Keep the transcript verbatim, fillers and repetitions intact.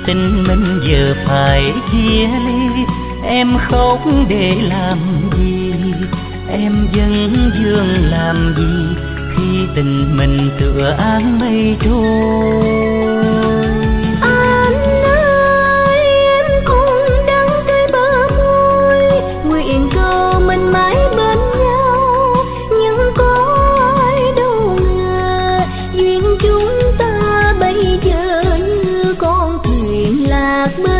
tình mình giờ phải chia ly. Em khóc để làm gì, em vẫn vương làm gì, khi tình mình tựa áng mây trôi. Anh ơi, em cũng đắng cay bờ môi, nguyện cầu mình mãi bên nhau, nhưng có ai đâu ngờ duyên chúng ta bây giờ như con thuyền lạc bờ.